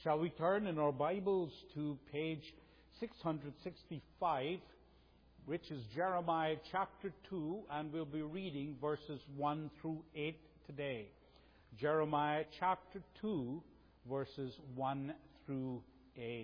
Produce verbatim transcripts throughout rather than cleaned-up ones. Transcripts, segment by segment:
Shall we turn in our Bibles to page six hundred sixty-five, which is Jeremiah chapter two, and we'll be reading verses one through eight today. Jeremiah chapter two, verses one through eight.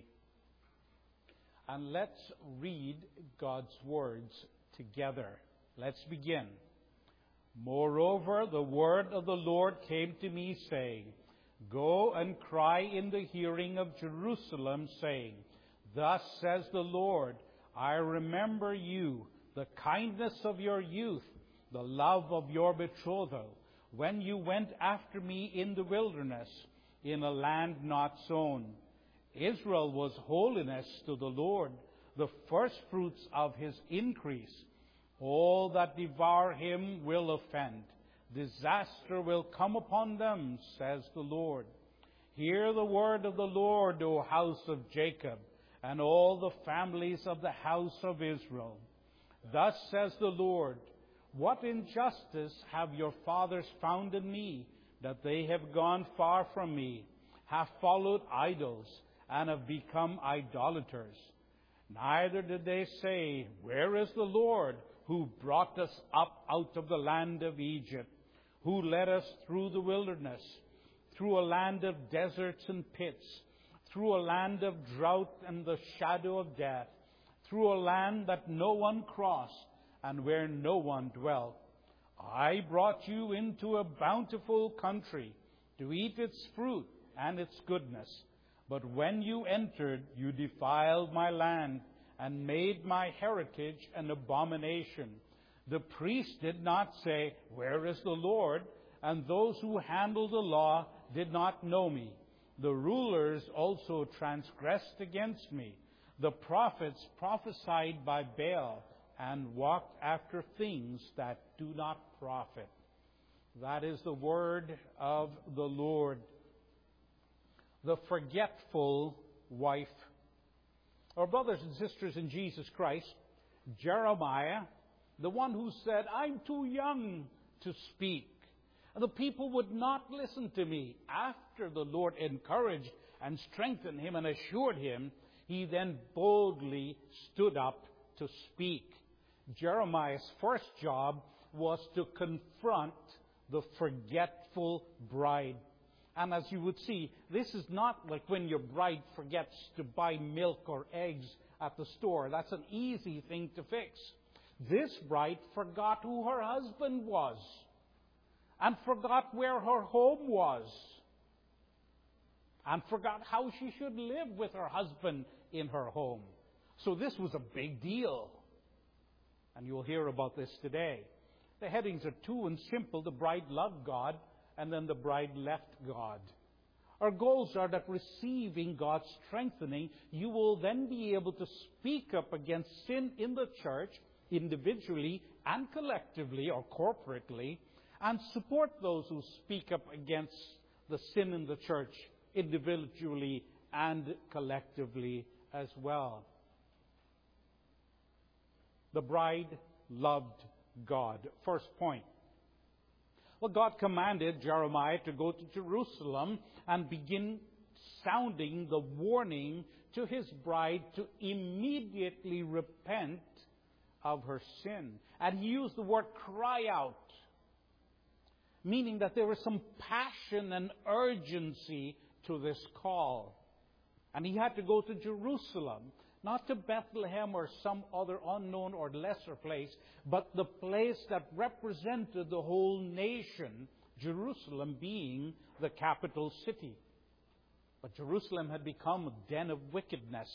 And let's read God's words together. Let's begin. Moreover, the word of the Lord came to me, saying, Go and cry in the hearing of Jerusalem, saying, Thus says the Lord, I remember you, the kindness of your youth, the love of your betrothal, when you went after me in the wilderness, in a land not sown. Israel was holiness to the Lord, the firstfruits of his increase. All that devour him will offend. Disaster will come upon them, says the Lord. Hear the word of the Lord, O house of Jacob, and all the families of the house of Israel. Thus says the Lord, What injustice have your fathers found in me, that they have gone far from me, have followed idols, and have become idolaters? Neither did they say, Where is the Lord, who brought us up out of the land of Egypt, who led us through the wilderness, through a land of deserts and pits, through a land of drought and the shadow of death, through a land that no one crossed and where no one dwelt. I brought you into a bountiful country to eat its fruit and its goodness. But when you entered, you defiled my land and made my heritage an abomination. The priests did not say, Where is the Lord? And those who handle the law did not know me. The rulers also transgressed against me. The prophets prophesied by Baal and walked after things that do not profit. That is the word of the Lord. The forgetful wife. Our brothers and sisters in Jesus Christ, Jeremiah, the one who said, I'm too young to speak. And the people would not listen to me. After the Lord encouraged and strengthened him and assured him, he then boldly stood up to speak. Jeremiah's first job was to confront the forgetful bride. And as you would see, this is not like when your bride forgets to buy milk or eggs at the store. That's an easy thing to fix. This bride forgot who her husband was and forgot where her home was and forgot how she should live with her husband in her home. So this was a big deal. And you'll hear about this today. The headings are two and simple. The bride loved God, and then the bride left God. Our goals are that receiving God's strengthening, you will then be able to speak up against sin in the church, individually and collectively or corporately, and support those who speak up against the sin in the church, individually and collectively as well. The bride loved God. First point. Well, God commanded Jeremiah to go to Jerusalem and begin sounding the warning to his bride to immediately repent of her sin. And he used the word cry out, meaning that there was some passion and urgency to this call. And he had to go to Jerusalem, not to Bethlehem or some other unknown or lesser place, but the place that represented the whole nation, Jerusalem being the capital city. But Jerusalem had become a den of wickedness.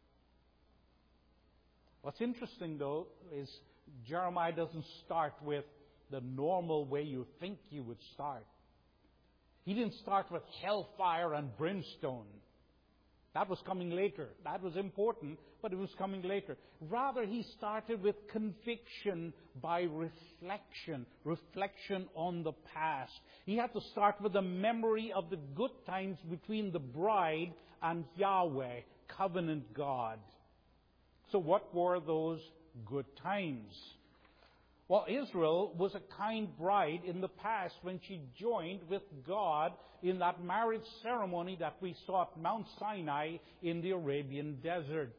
What's interesting, though, is Jeremiah doesn't start with the normal way you think you would start. He didn't start with hellfire and brimstone. That was coming later. That was important, but it was coming later. Rather, he started with conviction by reflection, reflection on the past. He had to start with the memory of the good times between the bride and Yahweh, covenant God. So what were those good times? Well, Israel was a kind bride in the past when she joined with God in that marriage ceremony that we saw at Mount Sinai in the Arabian desert.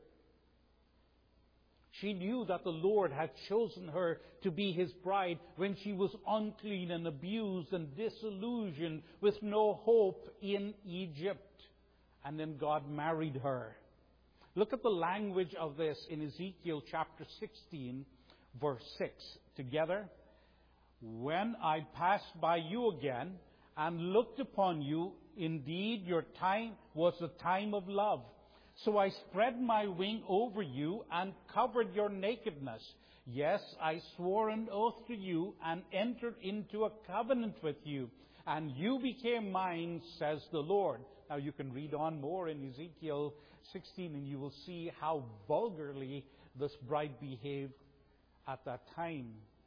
She knew that the Lord had chosen her to be His bride when she was unclean and abused and disillusioned with no hope in Egypt. And then God married her. Look at the language of this in Ezekiel chapter sixteen, verse six. Together. When I passed by you again and looked upon you, indeed your time was the time of love. So I spread my wing over you and covered your nakedness. Yes, I swore an oath to you and entered into a covenant with you. And you became mine, says the Lord. Now you can read on more in Ezekiel sixteen and you will see how vulgarly this bride behaved at that time.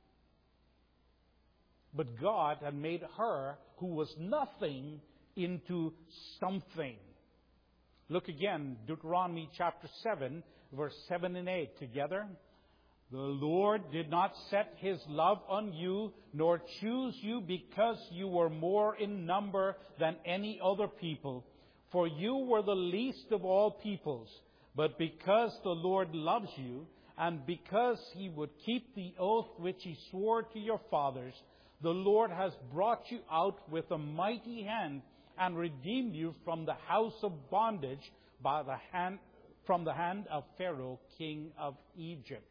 But God had made her, who was nothing, into something. Look again, Deuteronomy chapter seven, verse seven and eight together. The Lord did not set His love on you, nor choose you because you were more in number than any other people. For you were the least of all peoples. But because the Lord loves you, and because He would keep the oath which He swore to your fathers, the Lord has brought you out with a mighty hand and redeemed you from the house of bondage by the hand, from the hand of Pharaoh, king of Egypt.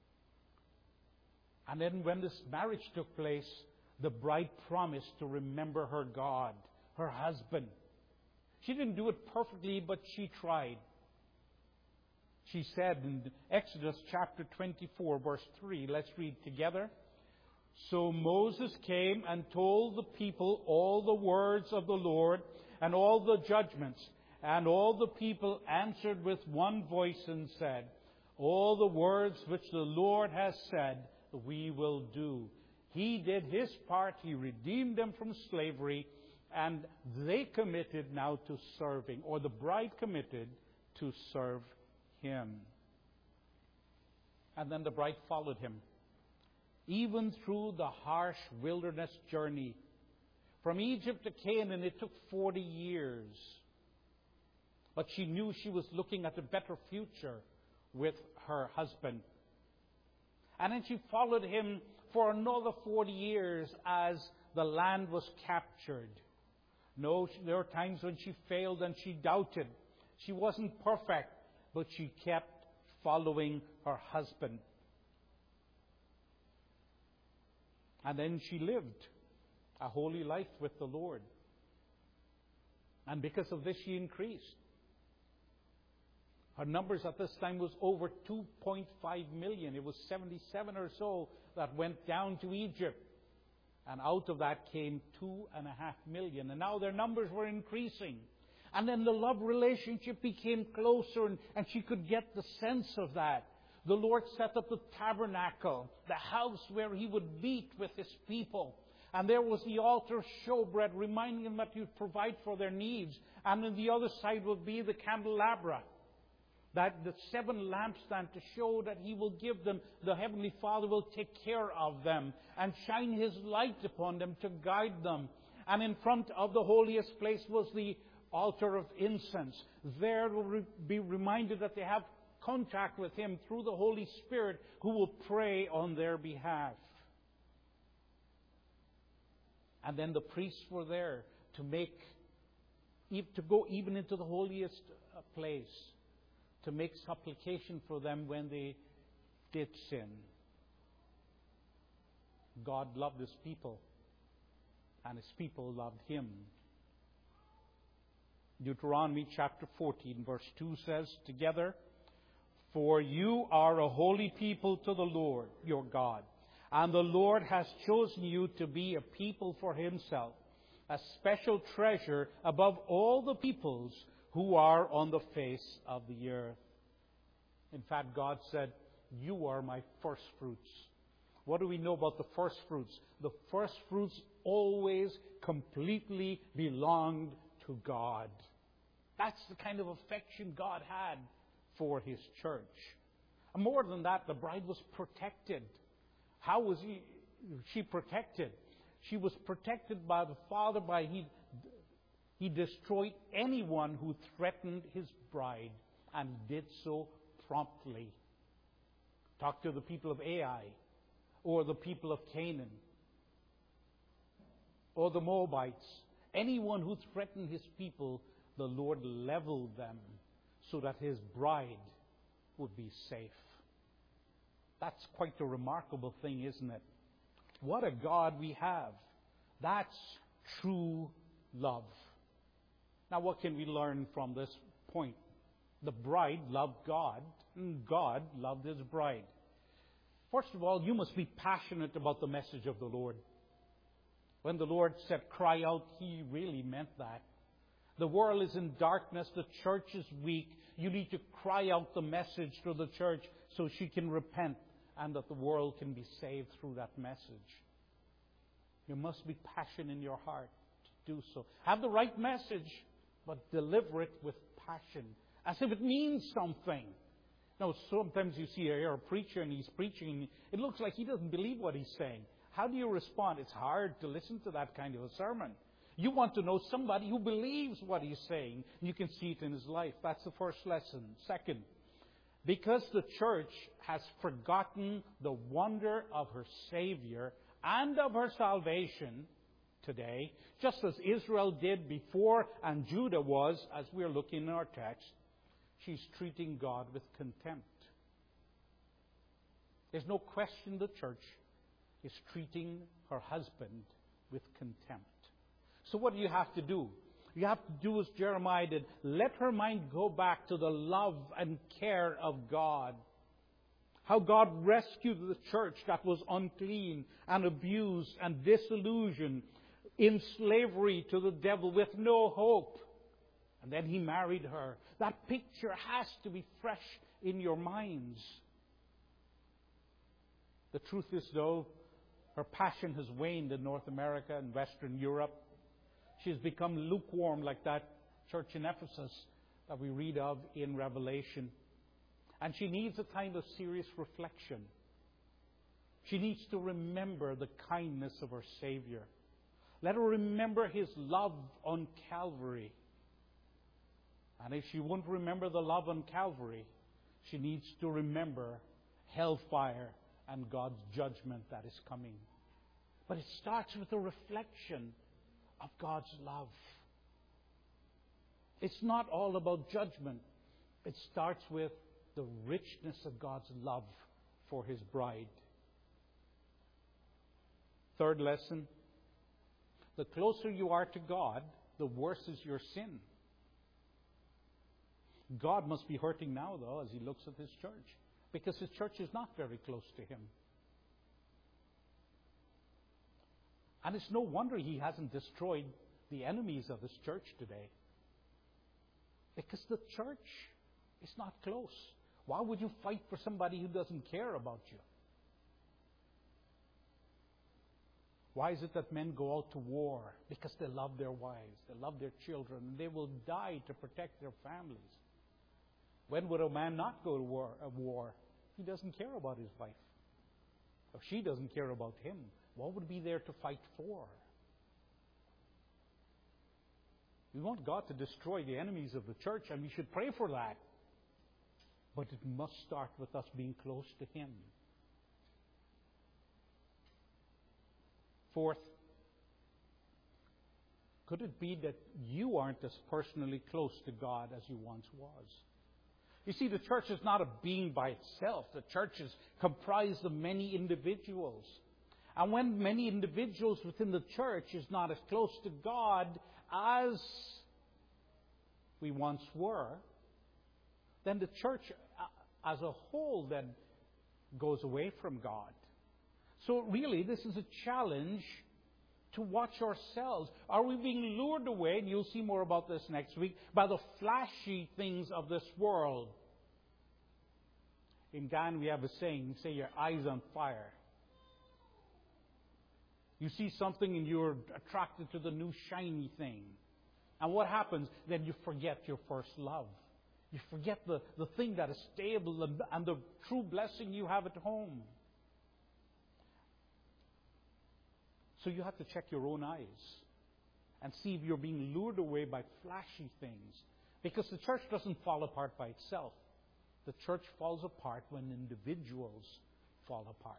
And then when this marriage took place, the bride promised to remember her God, her husband. She didn't do it perfectly, but she tried. She said in Exodus chapter twenty-four, verse three, let's read together. So Moses came and told the people all the words of the Lord and all the judgments. And all the people answered with one voice and said, all the words which the Lord has said, we will do. He did His part. He redeemed them from slavery. And they committed now to serving, or the bride committed to serve Him. And then the bride followed Him. Even through the harsh wilderness journey. From Egypt to Canaan, it took forty years. But she knew she was looking at a better future with her husband. And then she followed him for another forty years as the land was captured. No, there were times when she failed and she doubted. She wasn't perfect, but she kept following her husband. And then she lived a holy life with the Lord. And because of this, she increased. Her numbers at this time was over two point five million. It was seventy-seven or so that went down to Egypt. And out of that came two and a half million. And now their numbers were increasing. And then the love relationship became closer, and, and she could get the sense of that. The Lord set up the tabernacle, the house where He would meet with His people. And there was the altar showbread, reminding them that He would provide for their needs. And on the other side would be the candelabra, that the seven lampstands to show that He will give them, the Heavenly Father will take care of them and shine His light upon them to guide them. And in front of the holiest place was the altar of incense. There will be reminded that they have contact with Him through the Holy Spirit, who will pray on their behalf. And then the priests were there to make, to go even into the holiest place, to make supplication for them when they did sin. God loved His people, and His people loved Him. Deuteronomy chapter fourteen, verse two says, together, for you are a holy people to the Lord your God, and the Lord has chosen you to be a people for Himself, a special treasure above all the peoples who are on the face of the earth. In fact, God said, you are my first fruits. What do we know about the first fruits? The first fruits always completely belonged to God. That's the kind of affection God had for His church. And more than that, the bride was protected. How was he, she protected? She was protected by the Father by he, he destroyed anyone who threatened his bride, and did so promptly. Talk to the people of Ai, or the people of Canaan, or the Moabites. Anyone who threatened his people, the Lord leveled them so that his bride would be safe. That's quite a remarkable thing, isn't it? What a God we have. That's true love. Now, what can we learn from this point? The bride loved God, and God loved his bride. First of all, you must be passionate about the message of the Lord. When the Lord said, cry out, he really meant that. The world is in darkness. The church is weak. You need to cry out the message to the church so she can repent and that the world can be saved through that message. There must be passion in your heart to do so. Have the right message, but deliver it with passion, as if it means something. Now, sometimes you see a, a preacher and he's preaching, it looks like he doesn't believe what he's saying. How do you respond? It's hard to listen to that kind of a sermon. You want to know somebody who believes what he's saying. You can see it in his life. That's the first lesson. Second, because the church has forgotten the wonder of her Savior and of her salvation today, just as Israel did before and Judah was, as we're looking in our text, she's treating God with contempt. There's no question the church is treating her husband with contempt. So what do you have to do? You have to do as Jeremiah did. Let her mind go back to the love and care of God. How God rescued the church that was unclean and abused and disillusioned, in slavery to the devil with no hope. And then He married her. That picture has to be fresh in your minds. The truth is, though, her passion has waned in North America and Western Europe. She's become lukewarm like that church in Ephesus that we read of in Revelation. And she needs a time of serious reflection. She needs to remember the kindness of her Savior. Let her remember His love on Calvary. And if she won't remember the love on Calvary, she needs to remember hellfire and God's judgment that is coming. But it starts with a reflection of God's love. It's not all about judgment. It starts with the richness of God's love for His bride. Third lesson, the closer you are to God, the worse is your sin. God must be hurting now, though, as He looks at His church, because His church is not very close to Him. And it's no wonder He hasn't destroyed the enemies of His church today, because the church is not close. Why would you fight for somebody who doesn't care about you? Why is it that men go out to war? Because they love their wives, they love their children, and they will die to protect their families. When would a man not go to war? A war? He doesn't care about his wife. Or she doesn't care about him. What would be there to fight for? We want God to destroy the enemies of the church, and we should pray for that. But it must start with us being close to Him. Fourth, could it be that you aren't as personally close to God as you once was? You see, the church is not a being by itself. The church is comprised of many individuals. And when many individuals within the church is not as close to God as we once were, then the church as a whole then goes away from God. So really, this is a challenge to watch ourselves. Are we being lured away, and you'll see more about this next week, by the flashy things of this world? In Ghana, we have a saying, say your eyes on fire. You see something and you're attracted to the new shiny thing. And what happens? Then you forget your first love. You forget the, the thing that is stable and, and the true blessing you have at home. So you have to check your own eyes and see if you're being lured away by flashy things. Because the church doesn't fall apart by itself. The church falls apart when individuals fall apart.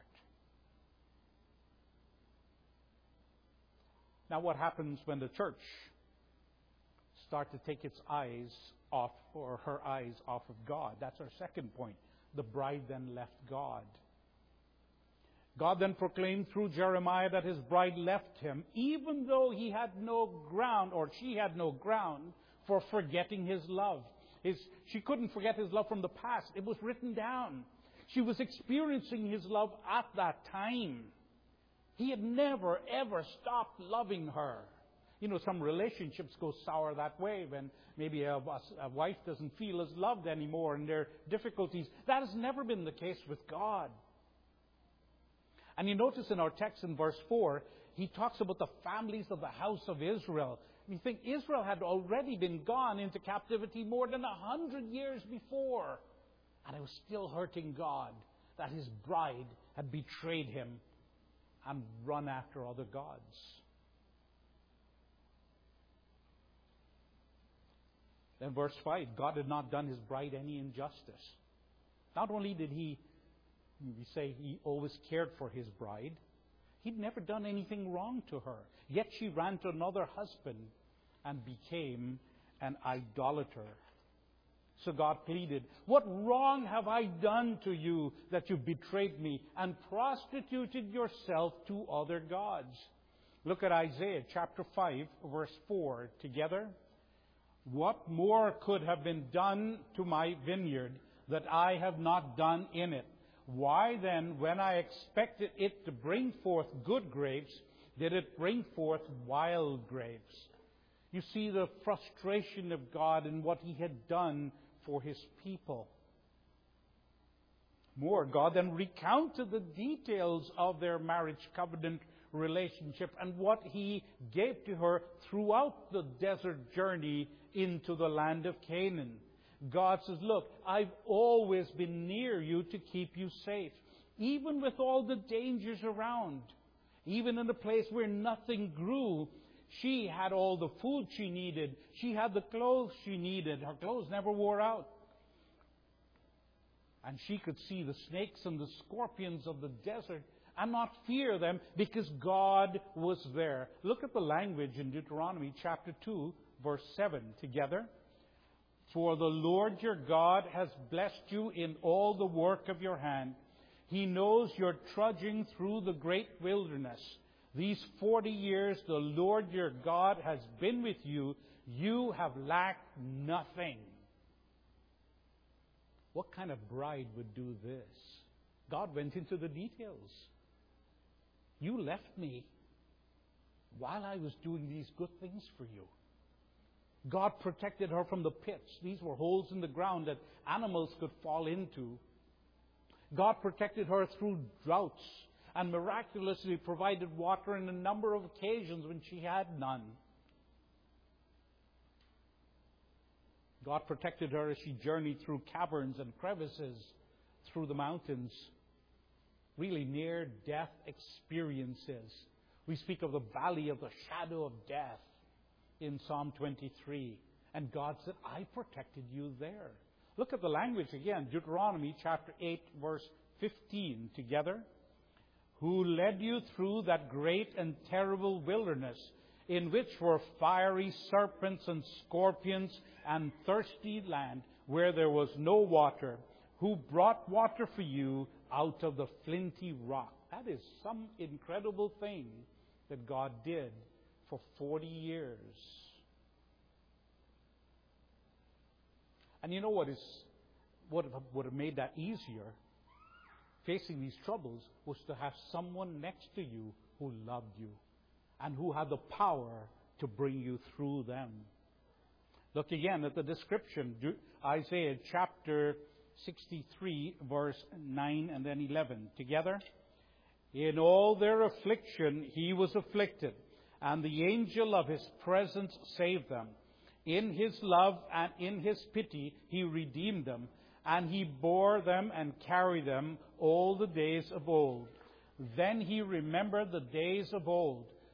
Now, what happens when the church starts to take its eyes off, or her eyes off of God? That's our second point. The bride then left God. God then proclaimed through Jeremiah that his bride left him, even though he had no ground, or she had no ground, for forgetting his love. His, she couldn't forget his love from the past. It was written down. She was experiencing his love at that time. He had never, ever stopped loving her. You know, some relationships go sour that way when maybe a, a wife doesn't feel as loved anymore and there are difficulties. That has never been the case with God. And you notice in our text in verse four, he talks about the families of the house of Israel. You think Israel had already been gone into captivity more than a hundred years before. And it was still hurting God that his bride had betrayed him and run after other gods. Then verse five, God had not done his bride any injustice. Not only did he, we say he always cared for his bride, he'd never done anything wrong to her. Yet she ran to another husband and became an idolater. So God pleaded, "What wrong have I done to you that you betrayed me and prostituted yourself to other gods?" Look at Isaiah chapter five, verse four together. "What more could have been done to my vineyard that I have not done in it? Why then, when I expected it to bring forth good grapes, did it bring forth wild grapes?" You see the frustration of God in what he had done for his people. More, God then recounted the details of their marriage covenant relationship and what he gave to her throughout the desert journey into the land of Canaan. God says, "Look, I've always been near you to keep you safe, even with all the dangers around. Even in a place where nothing grew, she had all the food she needed. She had the clothes she needed. Her clothes never wore out. And she could see the snakes and the scorpions of the desert and not fear them because God was there." Look at the language in Deuteronomy chapter two, verse seven together. "For the Lord your God has blessed you in all the work of your hand. He knows you're trudging through the great wilderness. These forty years the Lord your God has been with you. You have lacked nothing." What kind of bride would do this? God went into the details. "You left me while I was doing these good things for you." God protected her from the pits. These were holes in the ground that animals could fall into. God protected her through droughts and miraculously provided water on a number of occasions when she had none. God protected her as she journeyed through caverns and crevices through the mountains. Really near-death experiences. We speak of the valley of the shadow of death in Psalm twenty-three. And God said, "I protected you there." Look at the language again. Deuteronomy chapter eight, verse fifteen together. "Who led you through that great and terrible wilderness, in which were fiery serpents and scorpions and thirsty land, where there was no water, who brought water for you out of the flinty rock." That is some incredible thing that God did for forty years. And you know what is what would have made that easier? Facing these troubles was to have someone next to you who loved you and who had the power to bring you through them. Look again at the description, Isaiah chapter sixty-three, verse nine and then eleven. Together. "In all their affliction he was afflicted, and the angel of his presence saved them. In his love and in his pity he redeemed them, and he bore them and carried them all the days of old. Then he remembered the days of old,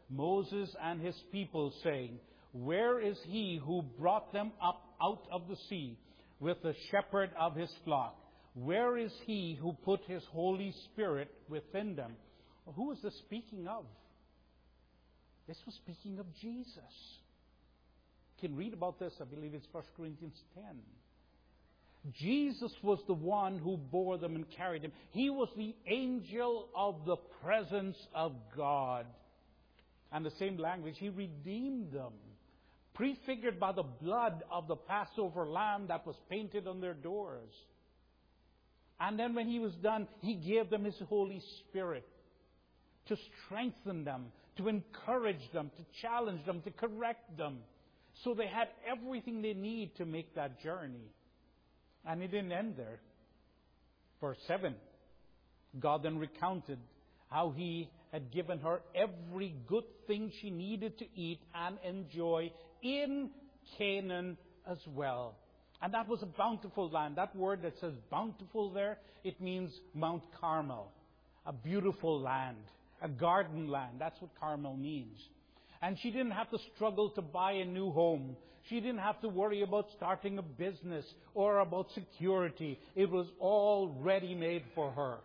Moses and his people, saying, Where is he who brought them up out of the sea with the shepherd of his flock? Where is he who put his Holy Spirit within them? Well, who is this speaking of? This was speaking of Jesus. You can read about this, I believe it's First Corinthians ten. Jesus was the one who bore them and carried them. He was the angel of the presence of God. And the same language, He redeemed them, prefigured by the blood of the Passover lamb that was painted on their doors. And then when He was done, He gave them His Holy Spirit to strengthen them, to encourage them, to challenge them, to correct them. So they had everything they need to make that journey. And it didn't end there. Verse seven, God then recounted how He had given her every good thing she needed to eat and enjoy in Canaan as well. And that was a bountiful land. That word that says bountiful there, it means Mount Carmel. A beautiful land. A garden land. That's what Carmel means. And she didn't have to struggle to buy a new home. She didn't have to worry about starting a business or about security. It was all ready-made for her.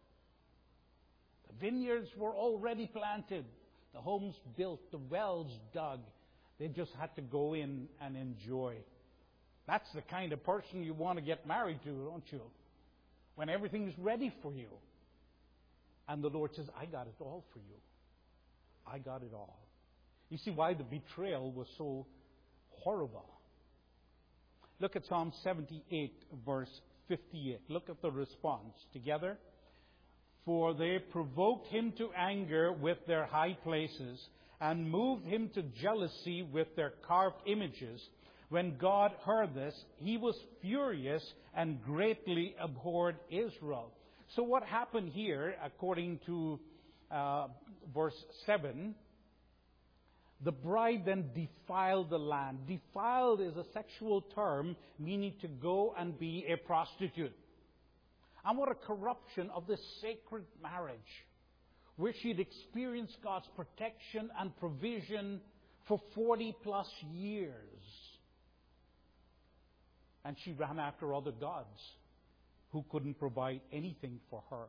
The vineyards were already planted. The homes built. The wells dug. They just had to go in and enjoy. That's the kind of person you want to get married to, don't you? When everything's ready for you. And the Lord says, I got it all for you. I got it all. You see why the betrayal was so horrible. Look at Psalm seventy-eight, verse fifty-eight. Look at the response together. For they provoked him to anger with their high places, and moved him to jealousy with their carved images. When God heard this, He was furious and greatly abhorred Israel. So what happened here, according to uh, verse seven, the bride then defiled the land. Defiled is a sexual term meaning to go and be a prostitute. And what a corruption of this sacred marriage, where she'd experienced God's protection and provision for forty plus years. And she ran after other gods who couldn't provide anything for her.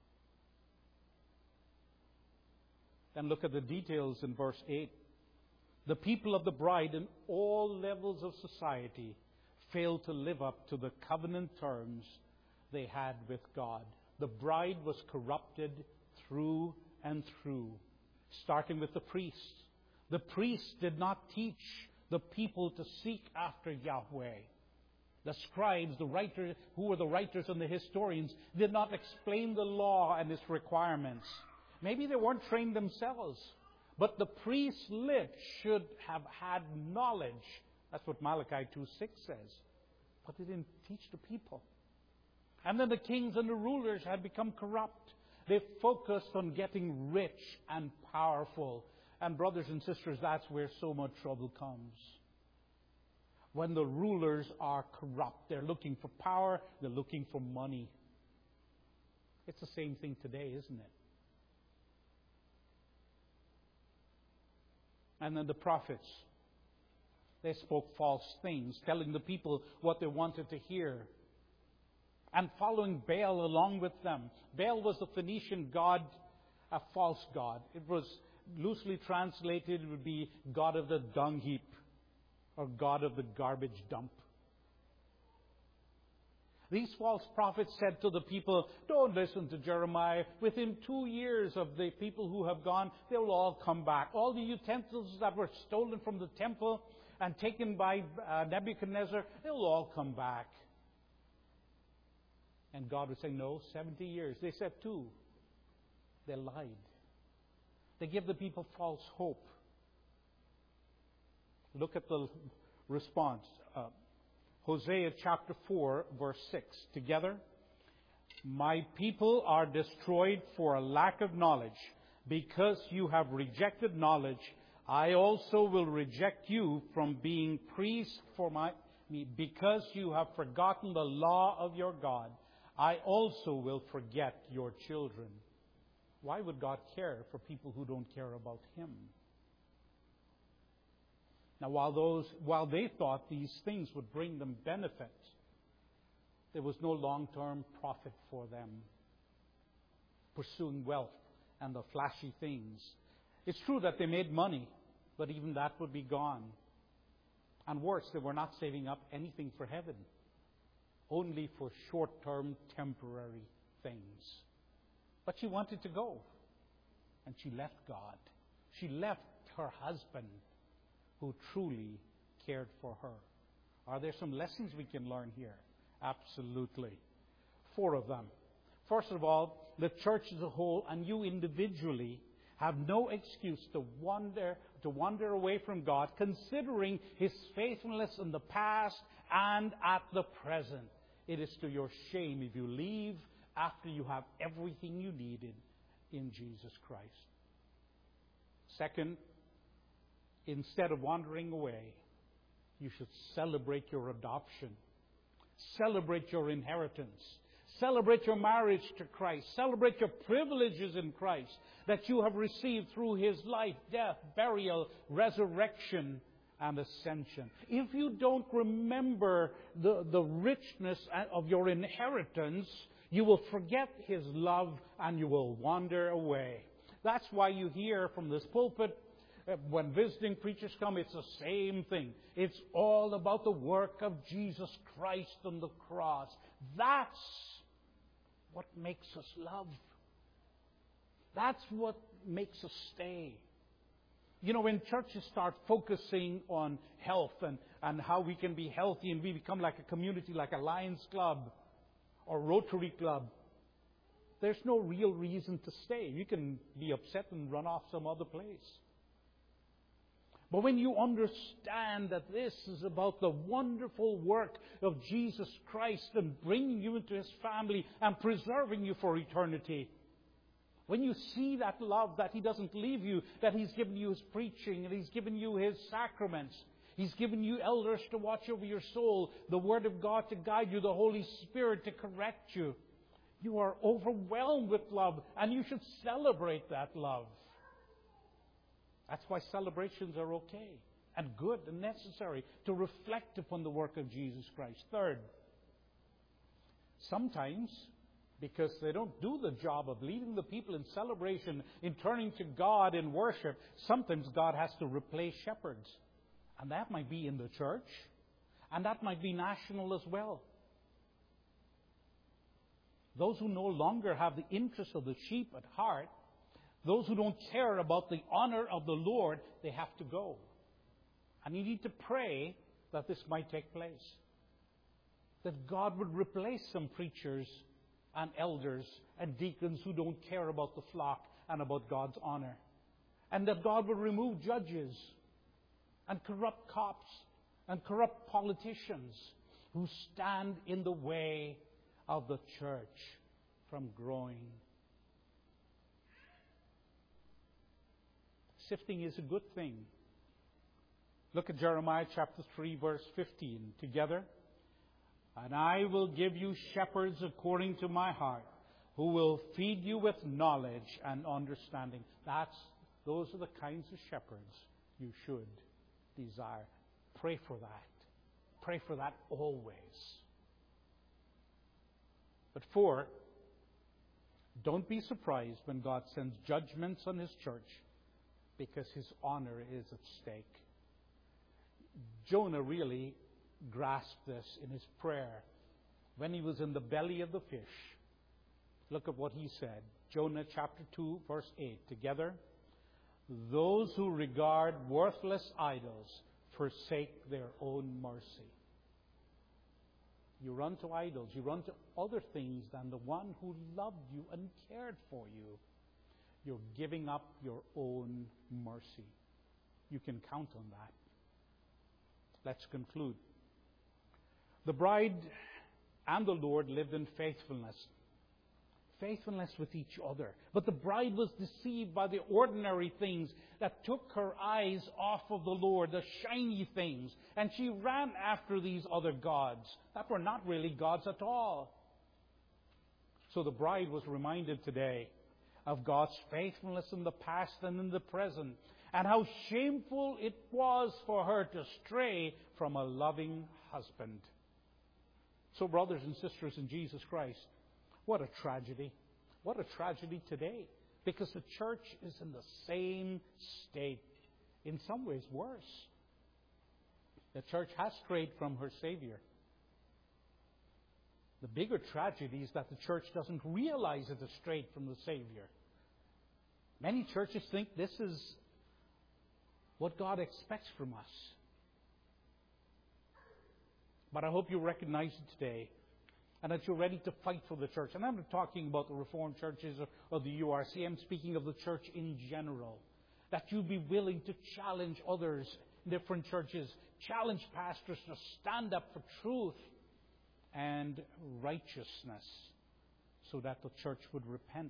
Then look at the details in verse eight. The people of the bride in all levels of society failed to live up to the covenant terms they had with God. The bride was corrupted through and through, starting with the priests. The priests did not teach the people to seek after Yahweh. The scribes, the writers, who were the writers and the historians, did not explain the law and its requirements. Maybe they weren't trained themselves. But the priest's lips should have had knowledge. That's what Malachi two six says. But they didn't teach the people. And then the kings and the rulers had become corrupt. They focused on getting rich and powerful. And brothers and sisters, that's where so much trouble comes. When the rulers are corrupt, they're looking for power, they're looking for money. It's the same thing today, isn't it? And then the prophets, they spoke false things, telling the people what they wanted to hear. And following Baal along with them. Baal was the Phoenician god, a false god. It was loosely translated, it would be god of the dung heap, or god of the garbage dump. These false prophets said to the people, don't listen to Jeremiah. Within two years of the people who have gone, they will all come back. All the utensils that were stolen from the temple and taken by uh, Nebuchadnezzar, they will all come back. And God was saying, no, seventy years. They said two. They lied. They give the people false hope. Look at the response. Uh, Hosea chapter four, verse six. Together. My people are destroyed for a lack of knowledge. Because you have rejected knowledge, I also will reject you from being priest for my me. Because you have forgotten the law of your God, I also will forget your children. Why would God care for people who don't care about Him? Now, while those, while they thought these things would bring them benefit, there was no long-term profit for them pursuing wealth and the flashy things. It's true that they made money, but even that would be gone. And worse, they were not saving up anything for heaven, only for short-term, temporary things. But she wanted to go, and she left God. She left her husband, who truly cared for her. Are there some lessons we can learn here? Absolutely. Four of them. First of all, the church as a whole and you individually have no excuse to wander to wander away from God, considering His faithfulness in the past and at the present. It is to your shame if you leave after you have everything you needed in Jesus Christ. Second, instead of wandering away, you should celebrate your adoption. Celebrate your inheritance. Celebrate your marriage to Christ. Celebrate your privileges in Christ that you have received through His life, death, burial, resurrection, and ascension. If you don't remember the, the richness of your inheritance, you will forget His love and you will wander away. That's why you hear from this pulpit, when visiting preachers come, it's the same thing. It's all about the work of Jesus Christ on the cross. That's what makes us love. That's what makes us stay. You know, when churches start focusing on health and, and how we can be healthy and we become like a community, like a Lions Club or Rotary Club, there's no real reason to stay. You can be upset and run off some other place. But when you understand that this is about the wonderful work of Jesus Christ and bringing you into His family and preserving you for eternity, when you see that love, that He doesn't leave you, that He's given you His preaching and He's given you His sacraments, He's given you elders to watch over your soul, the Word of God to guide you, the Holy Spirit to correct you, you are overwhelmed with love, and you should celebrate that love. That's why celebrations are okay and good and necessary to reflect upon the work of Jesus Christ. Third, sometimes, because they don't do the job of leading the people in celebration, in turning to God in worship, sometimes God has to replace shepherds. And that might be in the church, and that might be national as well. Those who no longer have the interest of the sheep at heart, those who don't care about the honor of the Lord, they have to go. And you need to pray that this might take place. That God would replace some preachers and elders and deacons who don't care about the flock and about God's honor. And that God would remove judges and corrupt cops and corrupt politicians who stand in the way of the church from growing. Sifting is a good thing. Look at Jeremiah chapter three, verse fifteen together. And I will give you shepherds according to my heart, who will feed you with knowledge and understanding. That's, those are the kinds of shepherds you should desire. Pray for that. Pray for that always. But four, don't be surprised when God sends judgments on His church, because His honor is at stake. Jonah really grasped this in his prayer when he was in the belly of the fish. Look at what he said. Jonah chapter two, verse eight. Together. Those who regard worthless idols forsake their own mercy. You run to idols. You run to other things than the one who loved you and cared for you. You're giving up your own mercy. You can count on that. Let's conclude. The bride and the Lord lived in faithfulness. Faithfulness with each other. But the bride was deceived by the ordinary things that took her eyes off of the Lord, the shiny things. And she ran after these other gods that were not really gods at all. So the bride was reminded today of God's faithfulness in the past and in the present. and how shameful it was for her to stray from a loving husband. So, brothers and sisters in Jesus Christ, what a tragedy. What a tragedy today. Because the church is in the same state. In some ways worse. The church has strayed from her Savior. The bigger tragedy is that the church doesn't realize it has strayed from the Savior. Many churches think this is what God expects from us. But I hope you recognize it today, and that you're ready to fight for the church. And I'm not talking about the Reformed churches or, or the U R C. I'm speaking of the church in general. That you be willing to challenge others in different churches, challenge pastors to stand up for truth and righteousness so that the church would repent.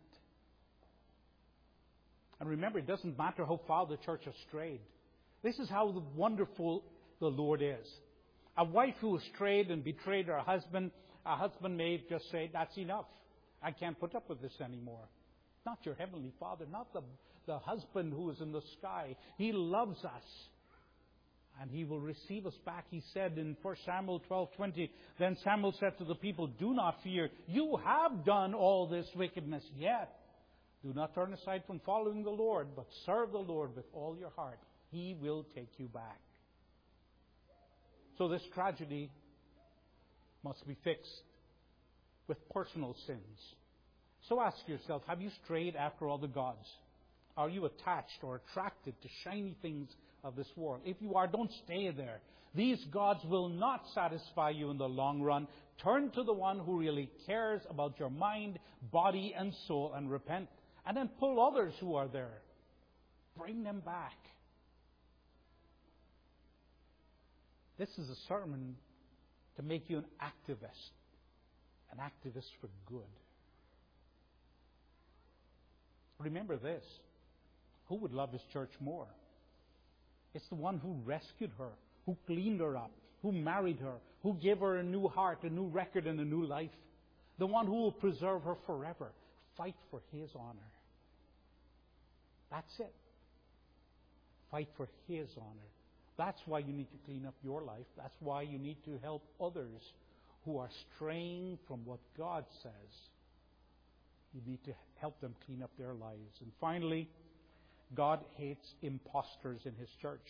And remember, it doesn't matter how far the church has strayed. This is how wonderful the Lord is. A wife who has strayed and betrayed her husband, a husband may just say, that's enough. I can't put up with this anymore. Not your heavenly Father, not the, the husband who is in the sky. He loves us. And He will receive us back. He said in First Samuel twelve twenty, then Samuel said to the people, do not fear. You have done all this wickedness, yet do not turn aside from following the Lord, but serve the Lord with all your heart. He will take you back. So this tragedy must be fixed with personal sins. So ask yourself, have you strayed after other gods? Are you attached or attracted to shiny things of this world? If you are, don't stay there. These gods will not satisfy you in the long run. Turn to the one who really cares about your mind, body, and soul, and repent. And then pull others who are there. Bring them back. This is a sermon to make you an activist. An activist for good. Remember this. Who would love His church more? It's the one who rescued her, who cleaned her up, who married her, who gave her a new heart, a new record, and a new life. The one who will preserve her forever. Fight for His honor. That's it. Fight for His honor. That's why you need to clean up your life. That's why you need to help others who are straying from what God says. You need to help them clean up their lives. And finally, God hates imposters in His church.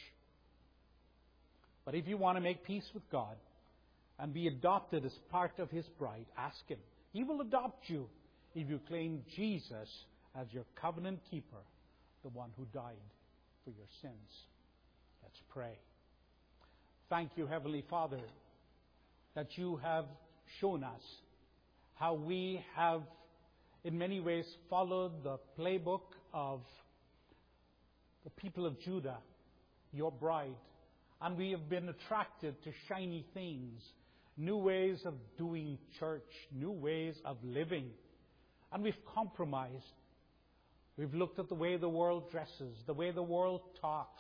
But if you want to make peace with God and be adopted as part of His bride, ask Him. He will adopt you if you claim Jesus as your covenant keeper, the one who died for your sins. Let's pray. Thank you, Heavenly Father, that you have shown us how we have in many ways followed the playbook of the people of Judah, your bride. And we have been attracted to shiny things, new ways of doing church, new ways of living. And we've compromised. We've looked at the way the world dresses, the way the world talks.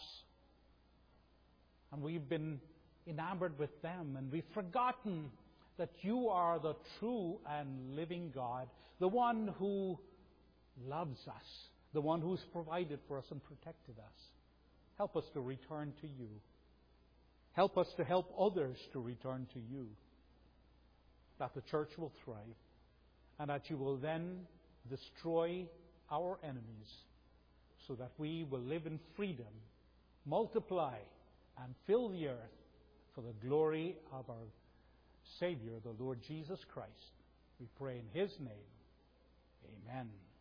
And we've been enamored with them. And we've forgotten that you are the true and living God, the one who loves us, the one who's provided for us and protected us. Help us to return to you. Help us to help others to return to you, that the church will thrive, and that you will then destroy our enemies so that we will live in freedom, multiply, and fill the earth for the glory of our Savior, the Lord Jesus Christ. We pray in His name. Amen.